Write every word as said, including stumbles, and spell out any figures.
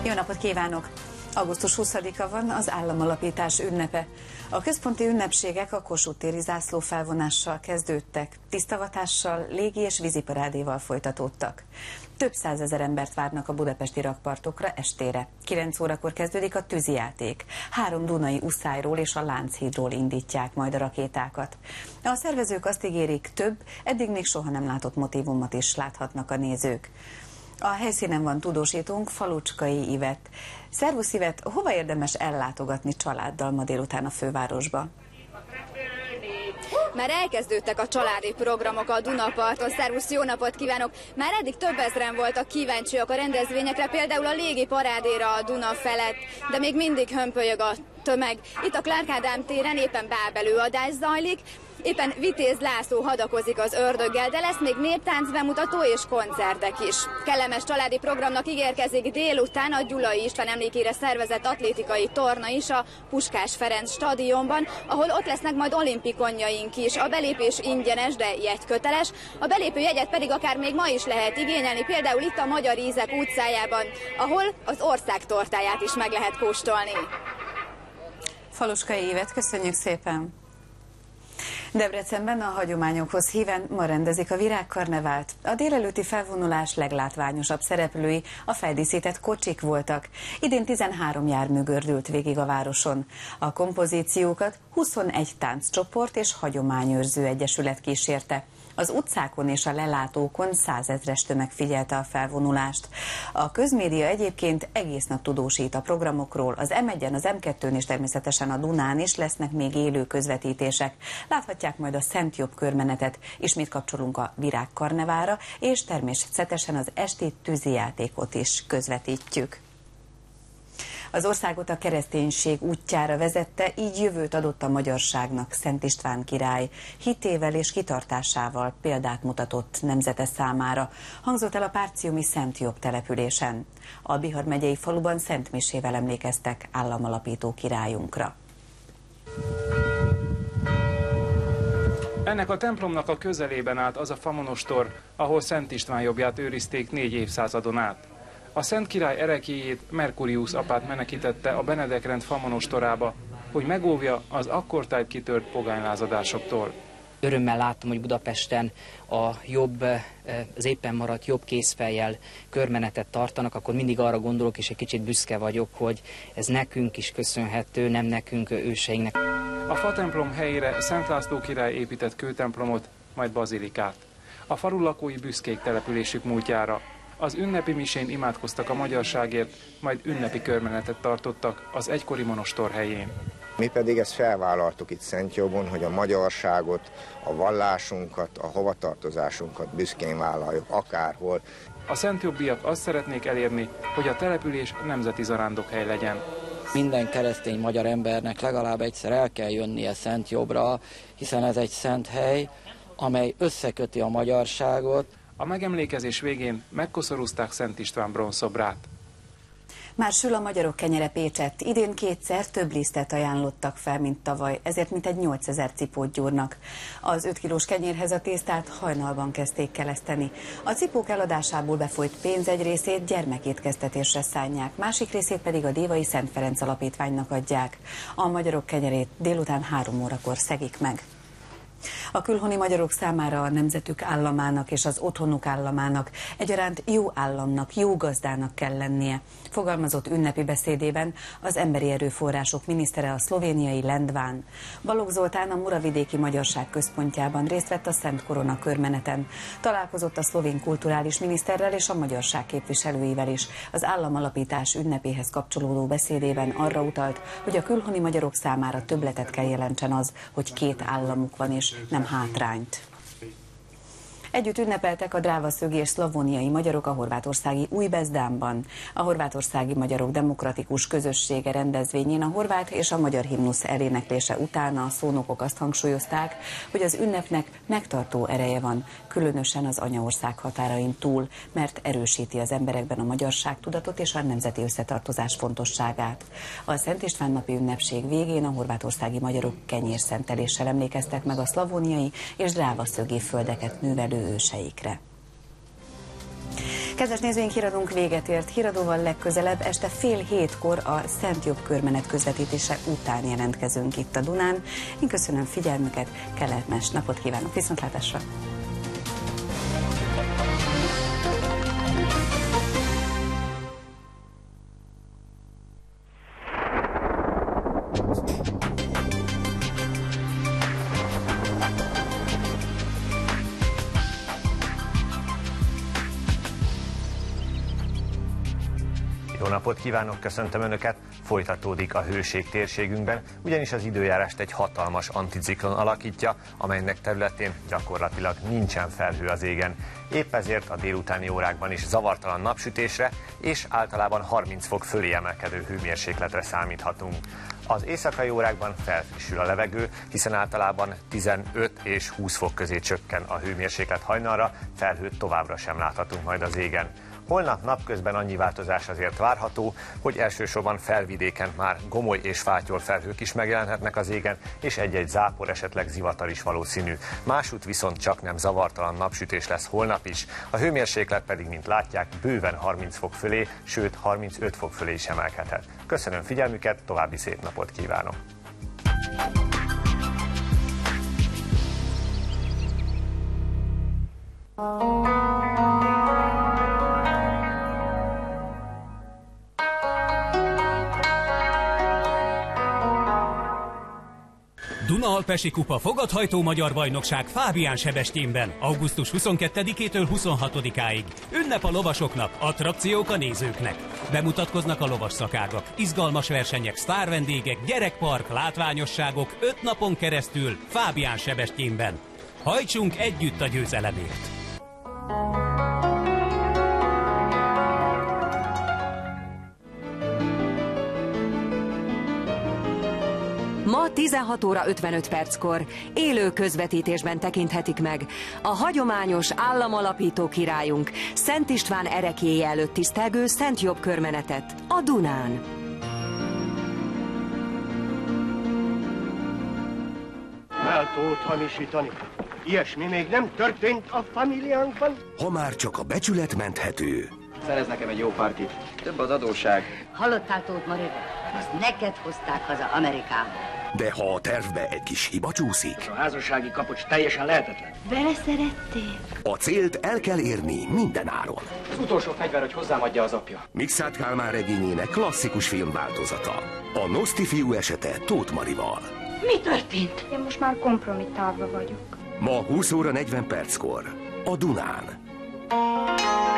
Jó napot kívánok! augusztus huszadika van, az államalapítás ünnepe. A központi ünnepségek a Kossuth téri zászlófelvonással kezdődtek, tisztavatással, légi és víziparádéval folytatódtak. Több százezer embert várnak a budapesti rakpartokra estére. kilenc órakor kezdődik a tűzijáték. Három dunai uszályról és a Lánchídról indítják majd a rakétákat. A szervezők azt ígérik, több, eddig még soha nem látott motívumot is láthatnak a nézők. A helyszínen van tudósítónk, Falucskai Ivett. Szervusz Ivett, hova érdemes ellátogatni családdal ma délután a fővárosba? Már elkezdődtek a családi programok a Dunaparton. Szervusz, jó napot kívánok! Már eddig több ezren voltak kíváncsiak a rendezvényekre, például a légi parádéra a Duna felett, de még mindig hömpölyög a tömeg. Itt a Clark Ádám téren éppen bábelőadás zajlik, éppen Vitéz László hadakozik az ördöggel, de lesz még néptánc bemutató és koncertek is. Kellemes családi programnak ígérkezik délután a Gyulai István emlékére szervezett atlétikai torna is a Puskás Ferenc stadionban, ahol ott lesznek majd olimpikonjaink is. A belépés ingyenes, de jegyköteles, a belépőjegyet pedig akár még ma is lehet igényelni, például itt a Magyar Ízek utcájában, ahol az ország tortáját is meg lehet kóstolni. Falucskai Ivett, köszönjük szépen! Debrecenben a hagyományokhoz híven ma rendezik a virágkarnevált. A délelőtti felvonulás leglátványosabb szereplői a feldíszített kocsik voltak. Idén tizenhárom jármű gördült végig a városon. A kompozíciókat huszonegy tánccsoport és hagyományőrző egyesület kísérte. Az utcákon és a lelátókon százezres tömeg figyelte a felvonulást. A közmédia egyébként egész nap tudósít a programokról, az em egyen, az em kettőn és természetesen a Dunán is lesznek még élő közvetítések. Láthatják majd a Szent Jobb körmenetet, ismét kapcsolunk a virágkarnevára, és természetesen az esti tűzijátékot is közvetítjük. Az országot a kereszténység útjára vezette, így jövőt adott a magyarságnak Szent István király. Hitével és kitartásával példát mutatott nemzete számára. Hangzott el a párciumi Szent Jobb településen. A Bihar megyei faluban szentmisével emlékeztek államalapító királyunkra. Ennek a templomnak a közelében állt az a famonostor, ahol Szent István jobbját őrizték négy évszázadon át. A Szent Király ereklyéjét, Merkurius apát menekítette a Benedek-rend famonostorába, hogy megóvja az akkortájt kitört pogánylázadásoktól. Örömmel láttam, hogy Budapesten a jobb, az éppen maradt jobb kézfejjel körmenetet tartanak, akkor mindig arra gondolok, és egy kicsit büszke vagyok, hogy ez nekünk is köszönhető, nem nekünk, őseinknek. A fatemplom helyére Szent László király épített kőtemplomot, majd bazilikát. A falu lakói büszkék településük múltjára. Az ünnepi misén imádkoztak a magyarságért, majd ünnepi körmenetet tartottak az egykori monostor helyén. Mi pedig ezt felvállaltuk itt Szentjobban, hogy a magyarságot, a vallásunkat, a hovatartozásunkat büszkén vállaljuk akárhol. A szentjobbiak azt szeretnék elérni, hogy a település nemzeti zarándokhely legyen. Minden keresztény magyar embernek legalább egyszer el kell jönnie Szentjobbra, hiszen ez egy szent hely, amely összeköti a magyarságot. A megemlékezés végén megkoszorúzták Szent István bronzszobrát. Már sül a magyarok kenyere Pécsett. Idén kétszer több lisztet ajánlottak fel, mint tavaly, ezért mintegy nyolcezer cipót gyúrnak. Az öt kilós kenyérhez a tésztát hajnalban kezdték keleszteni. A cipók eladásából befolyt pénz egy részét gyermekétkeztetésre szánják, másik részét pedig a Dévai Szent Ferenc Alapítványnak adják. A magyarok kenyerét délután három órakor szegik meg. A külhoni magyarok számára a nemzetük államának és az otthonuk államának egyaránt jó államnak, jó gazdának kell lennie, fogalmazott ünnepi beszédében az emberi erőforrások minisztere, a szlovéniai Lendván. Balogh Zoltán a Muravidéki Magyarság Központjában részt vett a Szent Korona körmeneten. Találkozott a szlovén kulturális miniszterrel és a magyarság képviselőivel is. Az államalapítás ünnepéhez kapcsolódó beszédében arra utalt, hogy a külhoni magyarok számára többletet kell jelentsen az, hogy két államuk van és nem hátrányt. Együtt ünnepeltek a drávaszögi és szlavóniai magyarok a horvátországi Újbezdánban. A horvátországi magyarok demokratikus közössége rendezvényén a horvát és a magyar himnusz eléneklése után a szónokok azt hangsúlyozták, hogy az ünnepnek megtartó ereje van, különösen az anyaország határain túl, mert erősíti az emberekben a magyarságtudatot és a nemzeti összetartozás fontosságát. A Szent István napi ünnepség végén a horvátországi magyarok kenyérszenteléssel emlékeztek meg a szlavóniai és drávaszögi földeket művelő őseikre. Kedves nézőink, híradónk véget ért. Híradóval legközelebb este fél hétkor a Szent Jobb körmenet közvetítése után jelentkezünk itt a Dunán. Én köszönöm figyelmüket, kellemes napot kívánok, viszontlátásra! Jó napot kívánok, köszöntöm Önöket! Folytatódik a hőség térségünkben, ugyanis az időjárást egy hatalmas anticiklon alakítja, amelynek területén gyakorlatilag nincsen felhő az égen. Épp ezért a délutáni órákban is zavartalan napsütésre és általában harminc fok fölé emelkedő hőmérsékletre számíthatunk. Az éjszakai órákban felfrissül a levegő, hiszen általában tizenöt és húsz fok közé csökken a hőmérséklet hajnalra, felhőt továbbra sem láthatunk majd az égen. Holnap napközben annyi változás azért várható, hogy elsősorban felvidéken már gomoly és fátyol felhők is megjelenhetnek az égen, és egy-egy zápor, esetleg zivatar is valószínű. Másút viszont csak nem zavartalan napsütés lesz holnap is. A hőmérséklet pedig, mint látják, bőven harminc fok fölé, sőt harmincöt fok fölé is emelkedhet. Köszönöm figyelmüket, további szép napot kívánok! Duna-Alpesi Kupa fogadhajtó magyar bajnokság Fábián Sebestyénben, augusztus huszonkettedikétől huszonhatodikáig. Ünnep a lovasoknak, attrakciók a nézőknek. Bemutatkoznak a lovas szakágak, izgalmas versenyek, sztárvendégek, gyerekpark, látványosságok öt napon keresztül Fábián Sebestyénben. Hajtsunk együtt a győzelemért! Ma tizenhat óra ötvenöt perckor élő közvetítésben tekinthetik meg a hagyományos államalapító királyunk Szent István ereklyéje előtt tisztelgő Szent Jobb körmenetet a Dunán. Méltót hamisítani. Ilyesmi még nem történt a familiánkban. Ha már csak a becsület menthető. Szerez nekem egy jó partit. Több az adósság. Hallottál, Tóth Marival? Azt neked hozták haza Amerikából. De ha a tervbe egy kis hiba csúszik... A házassági kapocs teljesen lehetetlen. Vele szerettél? A célt el kell érni minden áron. Az utolsó fegyver, hogy hozzám adja az apja. Mikszáth Kálmán regényének klasszikus filmváltozata. A Noszti fiú esete Tóth Marival. Mi történt? Én most már kompromittálva vagyok. Ma húsz óra negyven perckor a Dunán.